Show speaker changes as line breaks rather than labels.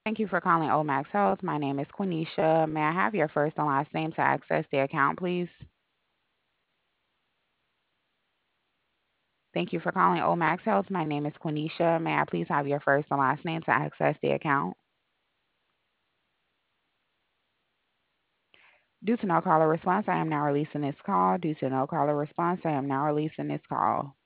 Thank you for calling Omax Health. My name is Quenisha. May I have your first and last name to access the account, please? Thank you for calling Omax Health. My name is Quenisha. May I please have your first and last name to access the account? Due to no caller response, I am now releasing this call. Due to no caller response, I am now releasing this call.